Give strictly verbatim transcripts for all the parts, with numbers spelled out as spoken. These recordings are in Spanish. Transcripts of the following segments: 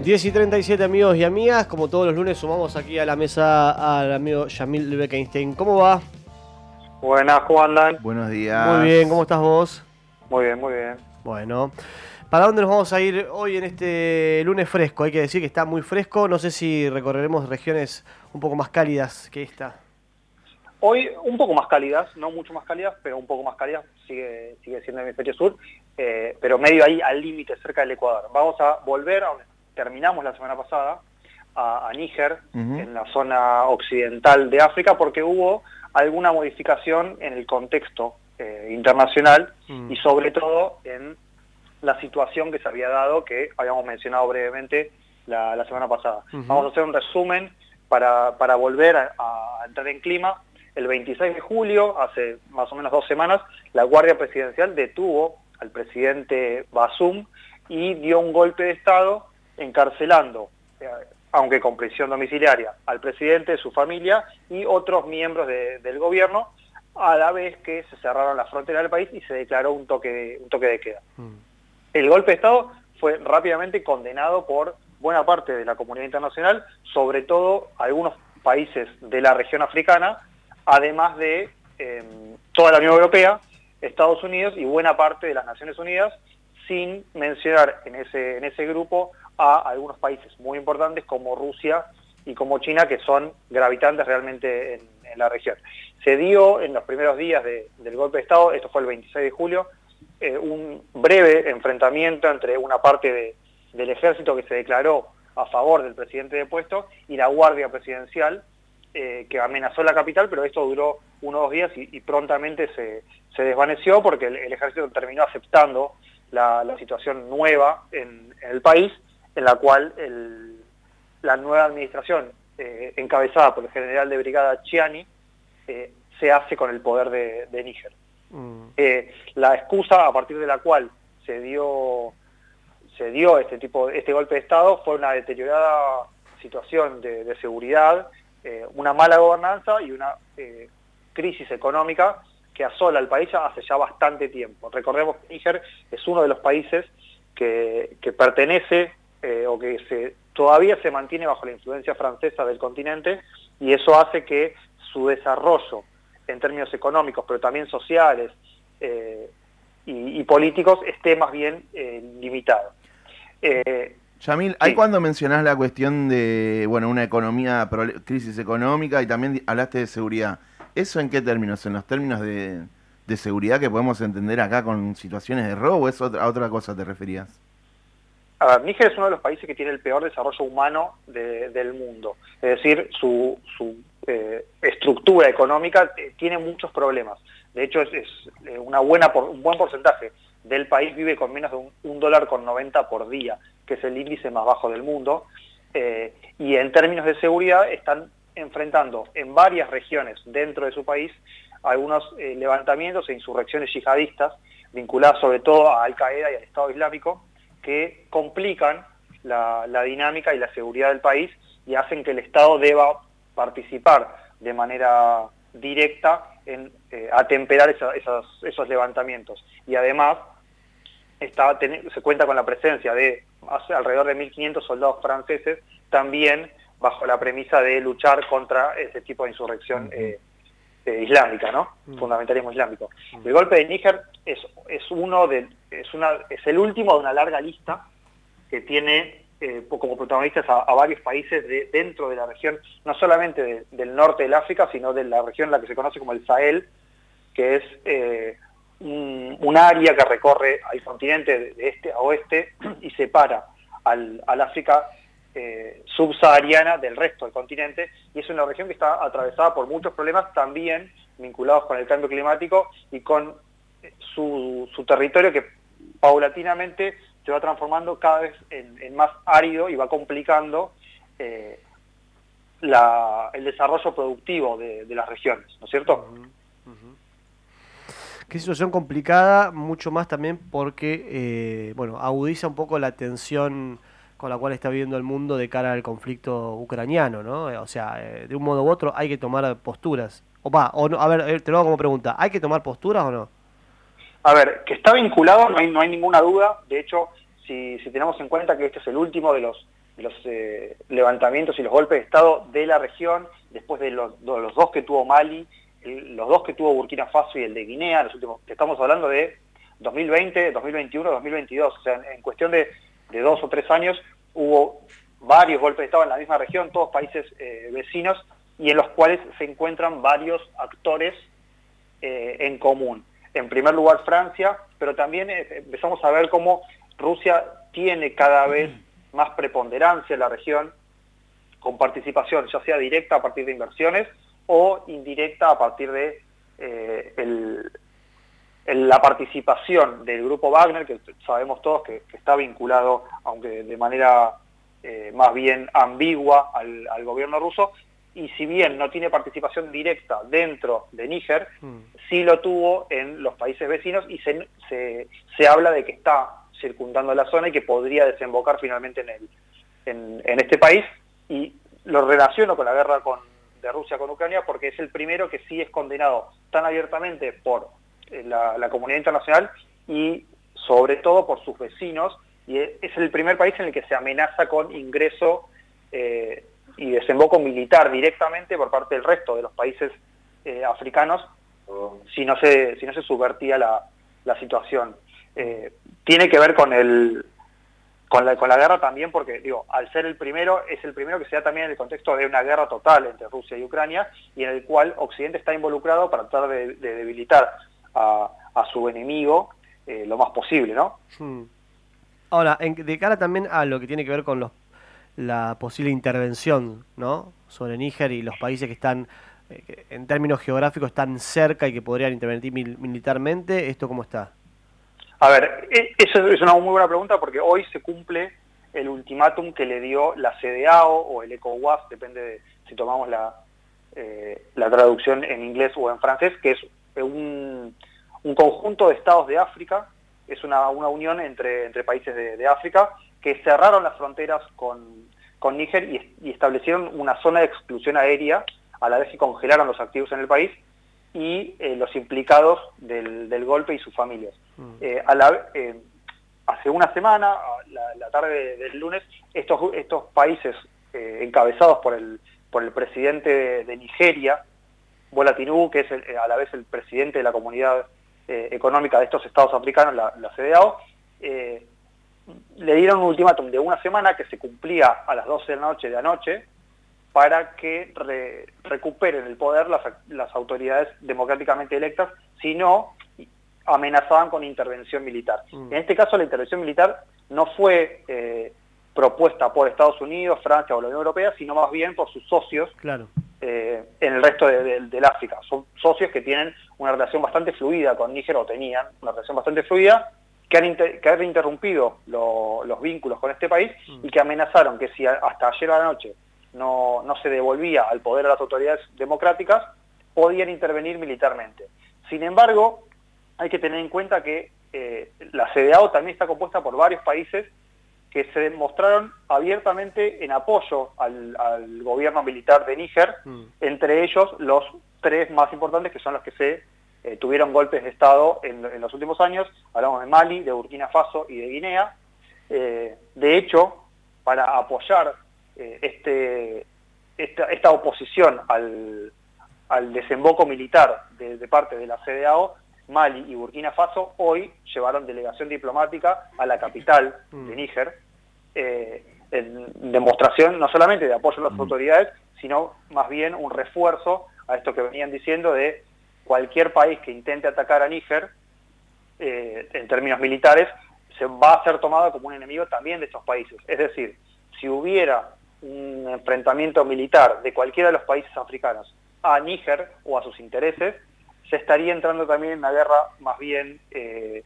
diez y treinta y siete, amigos y amigas. Como todos los lunes, sumamos aquí a la mesa al amigo Yamil Bekenstein. ¿Cómo va? Buenas, ¿cómo andan? Buenos días. Muy bien, ¿cómo estás vos? Muy bien, muy bien. Bueno, ¿para dónde nos vamos a ir hoy en este lunes fresco? Hay que decir que está muy fresco. No sé si recorreremos regiones un poco más cálidas que esta. Hoy un poco más cálidas, no mucho más cálidas, pero un poco más cálidas, sigue, sigue siendo el hemisferio sur, eh, pero medio ahí al límite, cerca del Ecuador. Vamos a volver a donde terminamos la semana pasada, a, a Níger, uh-huh. en la zona occidental de África, porque hubo alguna modificación en el contexto eh, internacional uh-huh. y sobre todo en la situación que se había dado, que habíamos mencionado brevemente la, la semana pasada. Uh-huh. Vamos a hacer un resumen para, para volver a, a entrar en clima. El veintiséis de julio, hace más o menos dos semanas, la Guardia Presidencial detuvo al presidente Bazoum y dio un golpe de Estado encarcelando, eh, aunque con prisión domiciliaria, al presidente, su familia y otros miembros de, del gobierno, a la vez que se cerraron las fronteras del país y se declaró un toque de, un toque de queda. Mm. El golpe de Estado fue rápidamente condenado por buena parte de la comunidad internacional, sobre todo algunos países de la región africana, además de eh, toda la Unión Europea, Estados Unidos y buena parte de las Naciones Unidas, sin mencionar en ese, en ese grupo a algunos países muy importantes como Rusia y como China, que son gravitantes realmente en, en la región. Se dio en los primeros días de, del golpe de Estado, esto fue el veintiséis de julio, eh, un breve enfrentamiento entre una parte de, del ejército que se declaró a favor del presidente depuesto y la Guardia Presidencial, Eh, que amenazó la capital, pero esto duró unos dos días y, y prontamente se, se desvaneció porque el, el ejército terminó aceptando la, la situación nueva en, en el país, en la cual el, la nueva administración, eh, encabezada por el general de brigada Chiani, eh, se hace con el poder de, de Níger. Mm. Eh, la excusa a partir de la cual se dio, se dio este, tipo, este golpe de Estado fue una deteriorada situación de, de seguridad, Eh, una mala gobernanza y una eh, crisis económica que asola al país hace ya bastante tiempo. Recordemos que Níger es uno de los países que, que pertenece eh, o que se, todavía se mantiene bajo la influencia francesa del continente, y eso hace que su desarrollo en términos económicos, pero también sociales eh, y, y políticos, esté más bien eh, limitado. Eh, Yamil, ahí sí. Cuando mencionás la cuestión de, bueno, una economía, crisis económica, y también hablaste de seguridad, ¿eso en qué términos? ¿En los términos de, de seguridad que podemos entender acá con situaciones de robo, o es otra, a otra cosa te referías? A ver, Níger es uno de los países que tiene el peor desarrollo humano de, del mundo. Es decir, su, su eh, estructura económica eh, tiene muchos problemas. De hecho, es, es una buena por, un buen porcentaje del país vive con menos de un, un dólar con noventa por día, que es el índice más bajo del mundo, eh, y en términos de seguridad están enfrentando en varias regiones dentro de su país algunos eh, levantamientos e insurrecciones yihadistas vinculadas sobre todo a Al-Qaeda y al Estado Islámico, que complican la, la dinámica y la seguridad del país y hacen que el Estado deba participar de manera directa en eh, atemperar esa, esas, esos levantamientos. Y además Está, se cuenta con la presencia de alrededor de mil quinientos soldados franceses, también bajo la premisa de luchar contra ese tipo de insurrección eh, eh, islámica, ¿no? Uh-huh. Fundamentalismo islámico. Uh-huh. El golpe de Níger es, es, uno de, es, una, es el último de una larga lista que tiene eh, como protagonistas a, a varios países de, dentro de la región, no solamente de, del norte del África, sino de la región la que se conoce como el Sahel, que es Eh, Un, un área que recorre al continente de este a oeste y separa al, al África eh, subsahariana del resto del continente, y es una región que está atravesada por muchos problemas también vinculados con el cambio climático y con su, su territorio, que paulatinamente se va transformando cada vez en, en más árido y va complicando eh, la, el desarrollo productivo de, de las regiones, ¿no es cierto? Uh-huh. Uh-huh. Qué situación complicada, mucho más también porque, eh, bueno, agudiza un poco la tensión con la cual está viviendo el mundo de cara al conflicto ucraniano, ¿no? O sea, eh, de un modo u otro hay que tomar posturas. O va, o no, a ver, te lo hago como pregunta, ¿hay que tomar posturas o no? A ver, que está vinculado, no hay, no hay ninguna duda. De hecho, si, si tenemos en cuenta que este es el último de los de los eh, levantamientos y los golpes de Estado de la región, después de los, de los dos que tuvo Mali, el, los dos que tuvo Burkina Faso y el de Guinea, los últimos, estamos hablando de dos mil veinte, dos mil veintiuno, dos mil veintidós, o sea, en, en cuestión de, de dos o tres años hubo varios golpes de Estado en la misma región, todos países eh, vecinos, y en los cuales se encuentran varios actores eh, en común. En primer lugar Francia, pero también eh, empezamos a ver cómo Rusia tiene cada vez más preponderancia en la región, con participación ya sea directa a partir de inversiones o indirecta a partir de eh, el, el, la participación del grupo Wagner, que sabemos todos que, que está vinculado, aunque de manera eh, más bien ambigua, al, al gobierno ruso, y si bien no tiene participación directa dentro de Níger, mm. sí lo tuvo en los países vecinos, y se, se, se habla de que está circundando la zona y que podría desembocar finalmente en, el, en, en este país, y lo relaciono con la guerra con, de Rusia con Ucrania porque es el primero que sí es condenado tan abiertamente por la, la comunidad internacional y sobre todo por sus vecinos, y es el primer país en el que se amenaza con ingreso eh, y desemboco militar directamente por parte del resto de los países eh, africanos si no se, si no se subvertía la, la situación. Eh, tiene que ver con el con la, con la guerra también porque, digo, al ser el primero, es el primero que se da también en el contexto de una guerra total entre Rusia y Ucrania, y en el cual Occidente está involucrado para tratar de, de debilitar a, a su enemigo eh, lo más posible, ¿no? Hmm. Ahora, en, de cara también a lo que tiene que ver con los, la posible intervención, ¿no?, sobre Níger y los países que están, eh, que en términos geográficos, están cerca y que podrían intervenir mil, militarmente, ¿esto cómo está? A ver, eso es una muy buena pregunta porque hoy se cumple el ultimátum que le dio la CEDEAO o el ECOWAS, depende de si tomamos la, eh, la traducción en inglés o en francés, que es un, un conjunto de estados de África, es una, una unión entre, entre países de, de África, que cerraron las fronteras con, con Níger y, y establecieron una zona de exclusión aérea, a la vez que congelaron los activos en el país, y eh, los implicados del, del golpe y sus familias. Mm. Eh, a la, eh, hace una semana, la, la tarde del lunes, estos, estos países eh, encabezados por el, por el presidente de, de Nigeria, Bola Tinubu, que es el, a la vez el presidente de la Comunidad eh, Económica de estos estados africanos, la, la CEDEAO, eh, le dieron un ultimátum de una semana que se cumplía a las doce de la noche de anoche, para que re, recuperen el poder las, las autoridades democráticamente electas, si no, amenazaban con intervención militar. Mm. En este caso, la intervención militar no fue eh, propuesta por Estados Unidos, Francia o la Unión Europea, sino más bien por sus socios claro. eh, en el resto de, de, del África. Son socios que tienen una relación bastante fluida con Níger, o tenían una relación bastante fluida, que han, inter, que han interrumpido lo, los vínculos con este país mm. y que amenazaron que si a, hasta ayer a la noche No, no se devolvía al poder a las autoridades democráticas, podían intervenir militarmente. Sin embargo, hay que tener en cuenta que eh, la CEDEAO también está compuesta por varios países que se mostraron abiertamente en apoyo al, al gobierno militar de Níger, mm. entre ellos los tres más importantes, que son los que se eh, tuvieron golpes de Estado en, en los últimos años. Hablamos de Mali, de Burkina Faso y de Guinea. Eh, de hecho, para apoyar Este, esta, esta oposición al, al desemboco militar de, de parte de la CEDEAO, Mali y Burkina Faso hoy llevaron delegación diplomática a la capital mm. de Níger, eh, en demostración no solamente de apoyo a las mm. autoridades, sino más bien un refuerzo a esto que venían diciendo de cualquier país que intente atacar a Níger, eh, en términos militares, se va a ser tomado como un enemigo también de estos países. Es decir, si hubiera un enfrentamiento militar de cualquiera de los países africanos a Níger o a sus intereses, se estaría entrando también en una guerra más bien eh,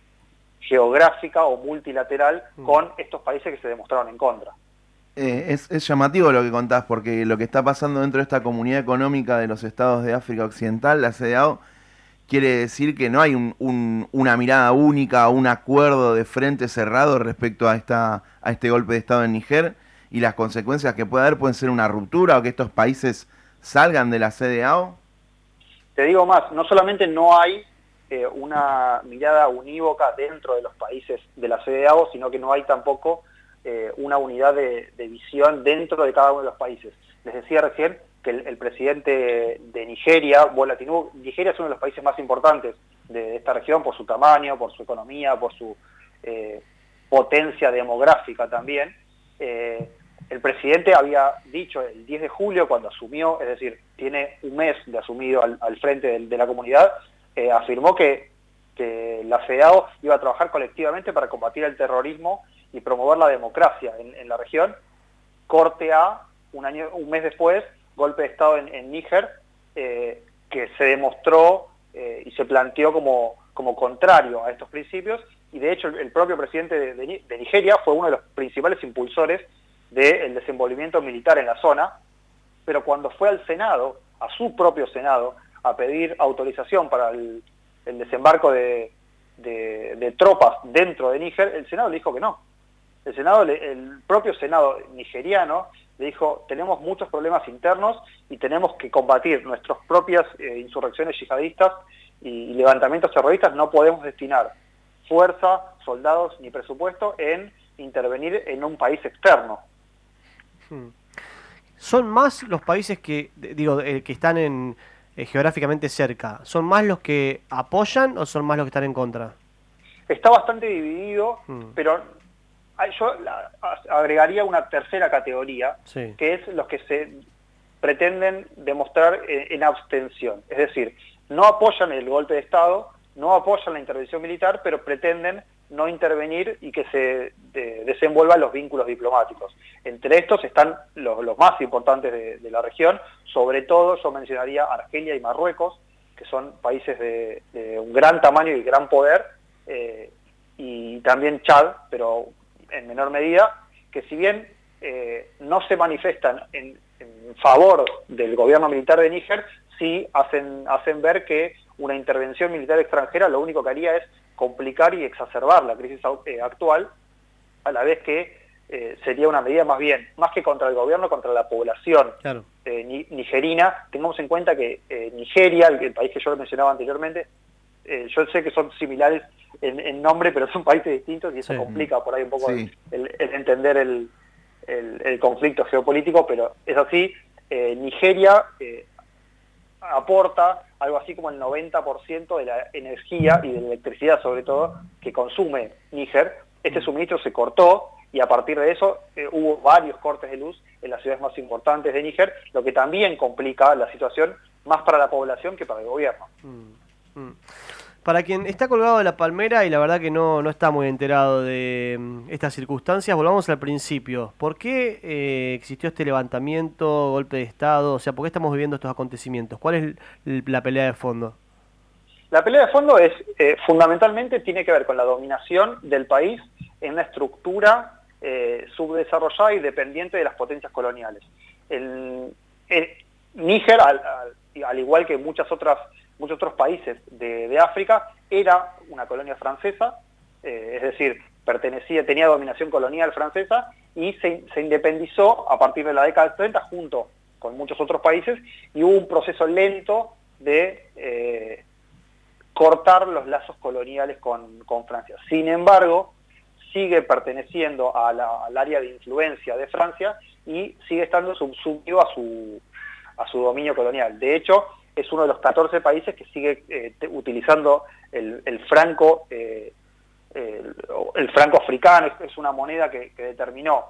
geográfica o multilateral mm. con estos países que se demostraron en contra. Eh, es, es llamativo lo que contás, porque lo que está pasando dentro de esta comunidad económica de los estados de África Occidental, la CEDEAO, quiere decir que no hay un, un, una mirada única, un acuerdo de frente cerrado respecto a, esta, a este golpe de Estado en Níger, y las consecuencias que puede haber pueden ser una ruptura o que estos países salgan de la CEDEAO. Te digo más, no solamente no hay eh, una mirada unívoca dentro de los países de la CEDEAO, sino que no hay tampoco eh, una unidad de, de visión dentro de cada uno de los países. Les decía recién que el, el presidente de Nigeria, Bola Tinubu, Nigeria es uno de los países más importantes de, de esta región por su tamaño, por su economía, por su eh, potencia demográfica también. Eh, el presidente había dicho el diez de julio, cuando asumió, es decir, tiene un mes de asumido al, al frente de, de la comunidad, eh, afirmó que, que la CEDEAO iba a trabajar colectivamente para combatir el terrorismo y promover la democracia en, en la región. Corte A, un año, un mes después, golpe de Estado en, en Níger, eh, que se demostró eh, y se planteó como, como contrario a estos principios, y de hecho el, el propio presidente de, de, de Nigeria fue uno de los principales impulsores del desenvolvimiento militar en la zona, pero cuando fue al Senado, a su propio Senado, a pedir autorización para el, el desembarco de, de, de tropas dentro de Níger, el Senado le dijo que no. El Senado, el propio Senado nigeriano le dijo, tenemos muchos problemas internos y tenemos que combatir nuestras propias eh, insurrecciones yihadistas y, y levantamientos terroristas, no podemos destinar fuerza, soldados ni presupuesto en intervenir en un país externo. ¿Son más los países que, digo, eh, que están en, eh, geográficamente cerca, son más los que apoyan o son más los que están en contra? Está bastante dividido, hmm. pero yo la, agregaría una tercera categoría, sí. que es los que se pretenden demostrar en, en abstención. Es decir, no apoyan el golpe de Estado, no apoyan la intervención militar, pero pretenden no intervenir y que se de, desenvuelvan los vínculos diplomáticos. Entre estos están los, los más importantes de, de la región, sobre todo yo mencionaría Argelia y Marruecos, que son países de, de un gran tamaño y gran poder, eh, y también Chad, pero en menor medida, que si bien eh, no se manifiestan en, en favor del gobierno militar de Níger, sí hacen, hacen ver que una intervención militar extranjera lo único que haría es complicar y exacerbar la crisis eh, actual, a la vez que eh, sería una medida más bien, más que contra el gobierno, contra la población claro. eh, ni, nigerina. Tengamos en cuenta que eh, Nigeria, el, el país que yo mencionaba anteriormente, eh, yo sé que son similares en, en nombre, pero son países distintos y eso sí. complica por ahí un poco sí. el, el entender el, el, el conflicto geopolítico, pero es así. eh, Nigeria eh, aporta algo así como el noventa por ciento de la energía y de la electricidad, sobre todo, que consume Níger. Este suministro se cortó y a partir de eso eh, hubo varios cortes de luz en las ciudades más importantes de Níger, lo que también complica la situación más para la población que para el gobierno. Mm, mm. Para quien está colgado de la palmera y la verdad que no, no está muy enterado de um, estas circunstancias, volvamos al principio. ¿Por qué eh, existió este levantamiento, golpe de Estado? O sea, ¿por qué estamos viviendo estos acontecimientos? ¿Cuál es el, la pelea de fondo? La pelea de fondo es, eh, fundamentalmente, tiene que ver con la dominación del país en una estructura eh, subdesarrollada y dependiente de las potencias coloniales. El, el Níger, al, al, al igual que muchas otras muchos otros países de, de África, era una colonia francesa, eh, es decir, pertenecía, tenía dominación colonial francesa y se, se independizó a partir de la década del treinta junto con muchos otros países y hubo un proceso lento de eh, cortar los lazos coloniales con, con Francia. Sin embargo, sigue perteneciendo a la, al área de influencia de Francia y sigue estando subsumido a su, a su dominio colonial. De hecho, es uno de los catorce países que sigue eh, utilizando el, el franco eh, el, el franco africano. Es, es una moneda que, que determinó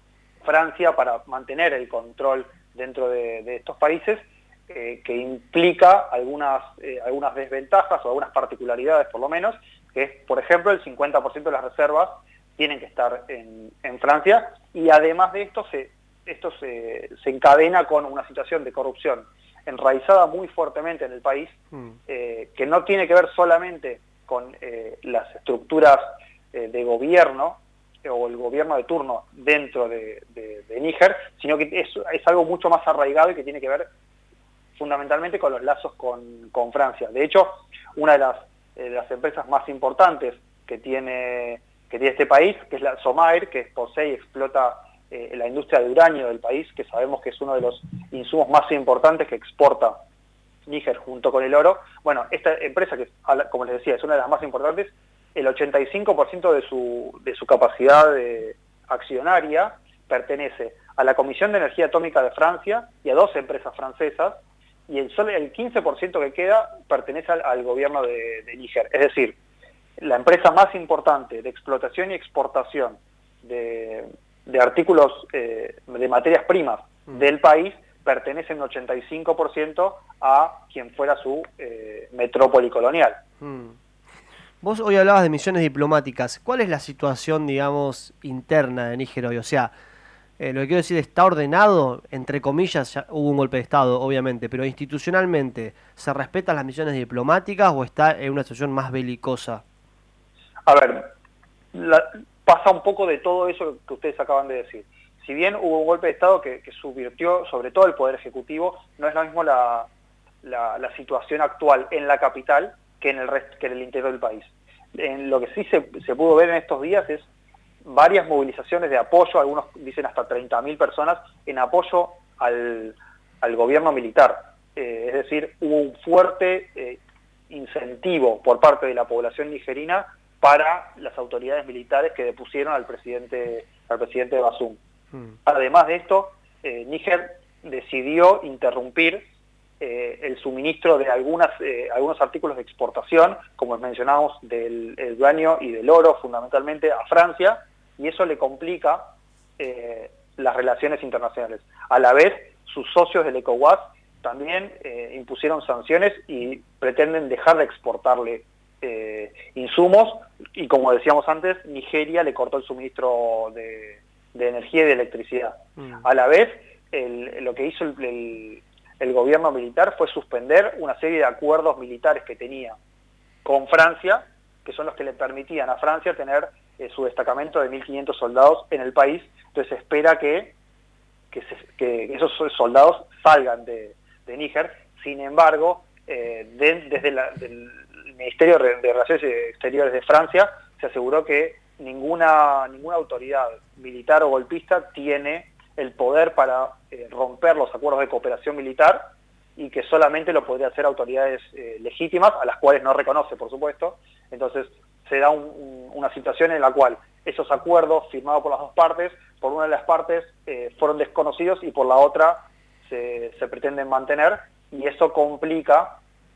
Francia para mantener el control dentro de, de estos países, eh, que implica algunas, eh, algunas desventajas o algunas particularidades por lo menos, que es, por ejemplo, el cincuenta por ciento de las reservas tienen que estar en, en Francia, y además de esto se, esto se, se encadena con una situación de corrupción enraizada muy fuertemente en el país, mm. eh, que no tiene que ver solamente con eh, las estructuras eh, de gobierno eh, o el gobierno de turno dentro de, de, de Níger, sino que es, es algo mucho más arraigado y que tiene que ver fundamentalmente con los lazos con, con Francia. De hecho, una de las, eh, de las empresas más importantes que tiene, que tiene este país, que es la Somair, que posee y explota Eh, la industria de uranio del país, que sabemos que es uno de los insumos más importantes que exporta Níger junto con el oro. Bueno, esta empresa, que como les decía, es una de las más importantes, el ochenta y cinco por ciento de su, de su capacidad de, accionaria pertenece a la Comisión de Energía Atómica de Francia y a dos empresas francesas, y el, solo el quince por ciento que queda pertenece al, al gobierno de, de Níger. Es decir, la empresa más importante de explotación y exportación de, de artículos, eh, de materias primas mm. del país, pertenece en ochenta y cinco por ciento a quien fuera su eh, metrópoli colonial. Mm. Vos hoy hablabas de misiones diplomáticas. ¿Cuál es la situación, digamos, interna de Níger hoy? O sea, eh, lo que quiero decir, ¿está ordenado? Entre comillas, ya hubo un golpe de Estado, obviamente, pero institucionalmente, ¿se respetan las misiones diplomáticas o está en una situación más belicosa? A ver, la, pasa un poco de todo eso que ustedes acaban de decir. Si bien hubo un golpe de Estado que, que subvirtió sobre todo el Poder Ejecutivo, no es lo mismo la, la, la situación actual en la capital que en el resto, que en el interior del país. En lo que sí se, se pudo ver en estos días es varias movilizaciones de apoyo, algunos dicen hasta treinta mil personas, en apoyo al, al gobierno militar. Eh, es decir, hubo un fuerte eh, incentivo por parte de la población nigerina para las autoridades militares que depusieron al presidente, al presidente Bazoum. Mm. Además de esto, eh, Níger decidió interrumpir eh, el suministro de algunas, eh, algunos artículos de exportación, como mencionamos, del el uranio y del oro, fundamentalmente a Francia, y eso le complica eh, las relaciones internacionales. A la vez, sus socios del ECOWAS también eh, impusieron sanciones y pretenden dejar de exportarle eh, insumos, y como decíamos antes, Nigeria le cortó el suministro de, de energía y de electricidad. Mm. A la vez, el, lo que hizo el, el, el gobierno militar fue suspender una serie de acuerdos militares que tenía con Francia, que son los que le permitían a Francia tener eh, su destacamento de mil quinientos soldados en el país. Entonces se espera que, que, se, que esos soldados salgan de, de Níger. Sin embargo, eh, de, desde la, del Ministerio de Relaciones Exteriores de Francia se aseguró que ninguna, ninguna autoridad militar o golpista tiene el poder para eh, romper los acuerdos de cooperación militar, y que solamente lo podría hacer autoridades eh, legítimas, a las cuales no reconoce, por supuesto. Entonces se da un, un, una situación en la cual esos acuerdos firmados por las dos partes, por una de las partes eh, fueron desconocidos y por la otra se, se pretenden mantener, y eso complica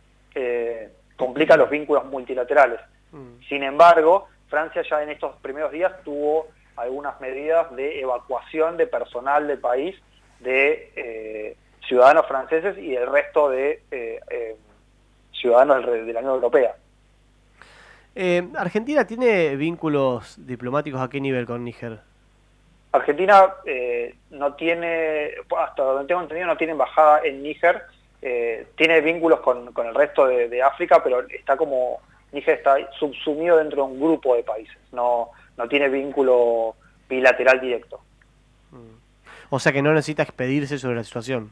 eh, complica los vínculos multilaterales. Mm. Sin embargo, Francia ya en estos primeros días tuvo algunas medidas de evacuación de personal del país, de eh, ciudadanos franceses y del resto de eh, eh, ciudadanos de la Unión Europea. Eh, ¿Argentina tiene vínculos diplomáticos a qué nivel con Níger? Argentina eh, no tiene, hasta donde tengo entendido, no tiene embajada en Níger. Eh, tiene vínculos con, con el resto de, de África, pero está como, Níger está subsumido dentro de un grupo de países, no, no tiene vínculo bilateral directo. O sea que no necesita expedirse sobre la situación.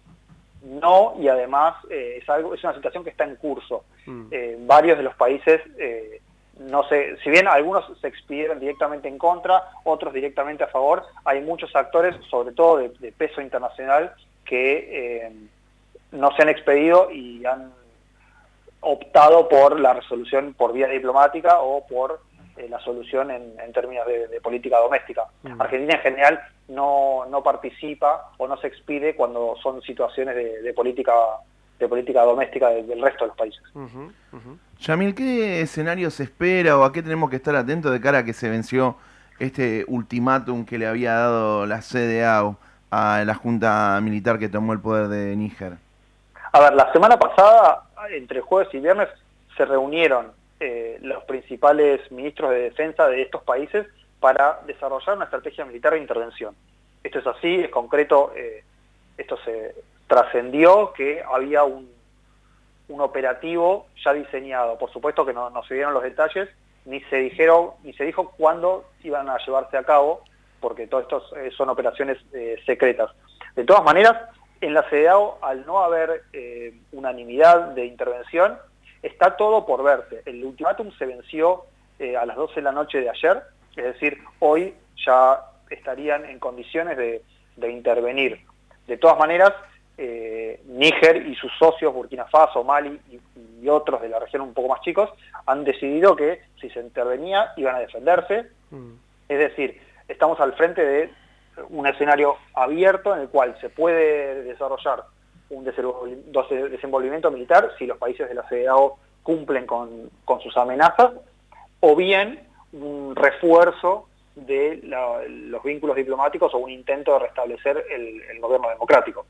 No, y además eh, es algo, es una situación que está en curso. Mm. Eh, varios de los países, eh, no sé, si bien algunos se expidieron directamente en contra, otros directamente a favor, hay muchos actores, sobre todo de, de peso internacional, que eh, no se han expedido y han optado por la resolución por vía diplomática o por eh, la solución en, en términos de, de política doméstica. Uh-huh. Argentina en general no, no participa o no se expide cuando son situaciones de, de política de política doméstica de, del resto de los países. Uh-huh. Uh-huh. Yamil, ¿qué escenario se espera o a qué tenemos que estar atentos de cara a que se venció este ultimátum que le había dado la C D A O a la junta militar que tomó el poder de Níger? A ver, la semana pasada, entre jueves y viernes, se reunieron eh, los principales ministros de defensa de estos países para desarrollar una estrategia militar de intervención. Esto es así, es concreto, eh, esto se trascendió que había un, un operativo ya diseñado. Por supuesto que no, no se dieron los detalles, ni se dijeron, ni se dijo cuándo iban a llevarse a cabo, porque todo esto eh, son operaciones eh, secretas. De todas maneras, en la C D A O, al no haber eh, unanimidad de intervención, está todo por verse. El ultimátum se venció eh, a las doce de la noche de ayer, es decir, hoy ya estarían en condiciones de, de intervenir. De todas maneras, eh, Níger y sus socios, Burkina Faso, Mali y, y otros de la región un poco más chicos, han decidido que si se intervenía iban a defenderse. Mm. Es decir, estamos al frente de un escenario abierto en el cual se puede desarrollar un desenvolvimiento militar si los países de la CEDEAO cumplen con, con sus amenazas, o bien un refuerzo de la, los vínculos diplomáticos o un intento de restablecer el, el gobierno democrático.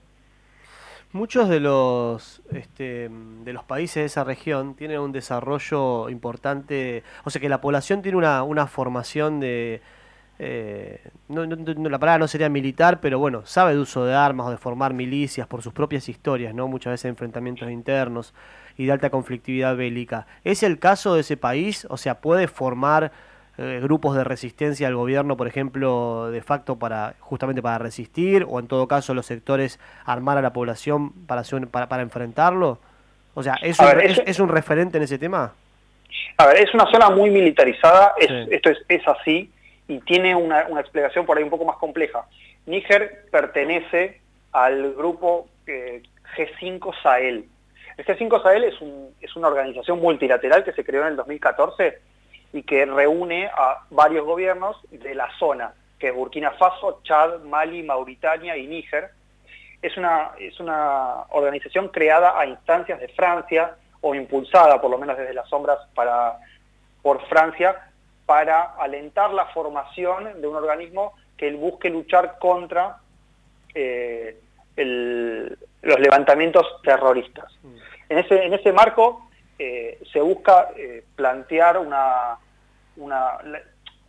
Muchos de los este, de los países de esa región tienen un desarrollo importante, o sea que la población tiene una, una formación de, eh, no, no, no, la palabra no sería militar, pero bueno, sabe de uso de armas o de formar milicias por sus propias historias, ¿no? Muchas veces enfrentamientos internos y de alta conflictividad bélica. ¿Es el caso de ese país? O sea, ¿puede formar eh, grupos de resistencia al gobierno, por ejemplo, de facto para justamente para resistir, o en todo caso los sectores armar a la población para, hacer un- para, para enfrentarlo? O sea, ¿es A un, ver, es, eso- es un referente en ese tema? A ver, es una zona muy militarizada, es, Sí. esto es, es así, y tiene una, una explicación por ahí un poco más compleja. Níger pertenece al grupo eh, G cinco Sahel. El G cinco Sahel es, un, es una organización multilateral que se creó en el dos mil catorce y que reúne a varios gobiernos de la zona, que es Burkina Faso, Chad, Mali, Mauritania y Níger. Es una, es una organización creada a instancias de Francia, o impulsada por lo menos desde las sombras para, por Francia, para alentar la formación de un organismo que busque luchar contra eh, el, los levantamientos terroristas. En ese, en ese marco eh, se busca eh, plantear una, una la,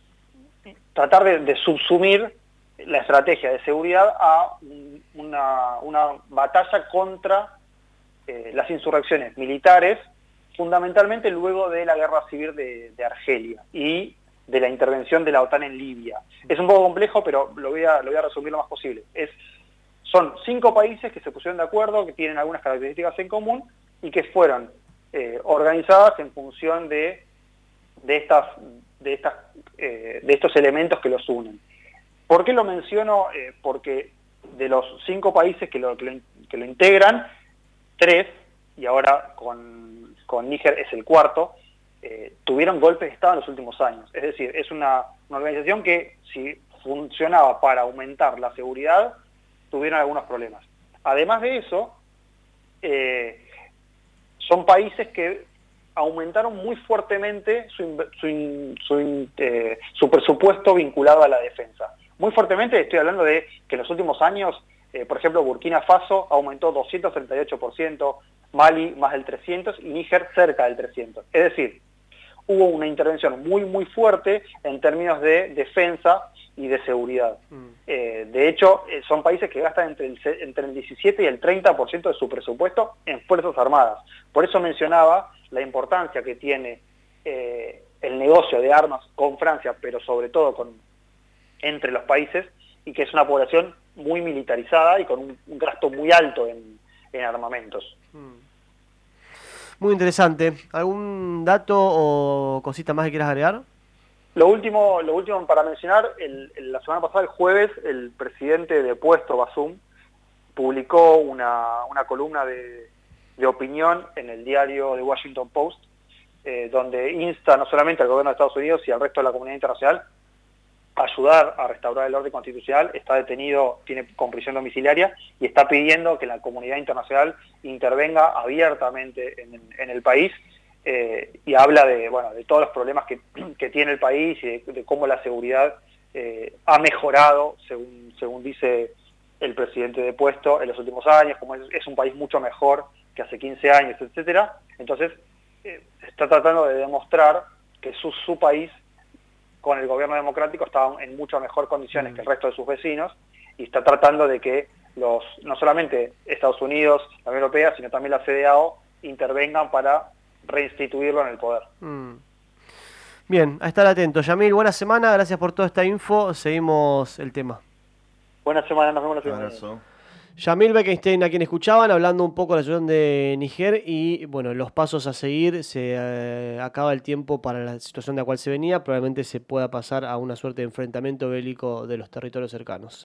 tratar de, de subsumir la estrategia de seguridad a un, una, una batalla contra eh, las insurrecciones militares, fundamentalmente luego de la guerra civil de, de Argelia y de la intervención de la OTAN en Libia. Es un poco complejo, pero lo voy a, lo voy a resumir lo más posible. Es, son cinco países que se pusieron de acuerdo, que tienen algunas características en común y que fueron eh, organizadas en función de, de, estas, de, estas, eh, de estos elementos que los unen. ¿Por qué lo menciono? Eh, porque de los cinco países que lo, que lo, que lo integran, tres, y ahora con, con Níger es el cuarto, eh, tuvieron golpes de Estado en los últimos años. Es decir, es una, una organización que, si funcionaba para aumentar la seguridad, tuvieron algunos problemas. Además de eso, eh, son países que aumentaron muy fuertemente su, su, su, eh, su presupuesto vinculado a la defensa. Muy fuertemente, estoy hablando de que en los últimos años, eh, por ejemplo, Burkina Faso aumentó doscientos treinta y ocho por ciento, Mali más del trescientos por ciento y Níger cerca del trescientos por ciento. Es decir, hubo una intervención muy, muy fuerte en términos de defensa y de seguridad. Mm. Eh, de hecho, eh, son países que gastan entre el, entre el diecisiete y el treinta por ciento de su presupuesto en Fuerzas Armadas. Por eso mencionaba la importancia que tiene eh, el negocio de armas con Francia, pero sobre todo con, entre los países, y que es una población muy militarizada y con un, un gasto muy alto en, en armamentos. Muy interesante. ¿Algún dato o cosita más que quieras agregar? Lo último, lo último para mencionar, el, el, la semana pasada, el jueves, el presidente depuesto, Bazoum, publicó una, una columna de, de opinión en el diario The Washington Post, eh, donde insta no solamente al gobierno de Estados Unidos y al resto de la comunidad internacional a ayudar a restaurar el orden constitucional. Está detenido, tiene con prisión domiciliaria y está pidiendo que la comunidad internacional intervenga abiertamente en, en el país. Eh, y habla de, bueno, de todos los problemas que, que tiene el país y de, de cómo la seguridad eh, ha mejorado, según, según dice el presidente depuesto, en los últimos años, como es, es un país mucho mejor que hace quince años, etcétera. Entonces, eh, está tratando de demostrar que su, su país, con el gobierno democrático, está en mucho mejor condiciones mm. que el resto de sus vecinos, y está tratando de que los no solamente Estados Unidos, la Unión Europea, sino también la CEDEAO intervengan para reinstituirlo en el poder. Mm. Bien, a estar atento. Yamil, buena semana, gracias por toda esta info, seguimos el tema. Buena semana, nos vemos la semana. Abrazo. Yamil Bekenstein, a quien escuchaban, hablando un poco de la situación de Níger y bueno, los pasos a seguir. Se eh, acaba el tiempo para la situación de la cual se venía, probablemente se pueda pasar a una suerte de enfrentamiento bélico de los territorios cercanos.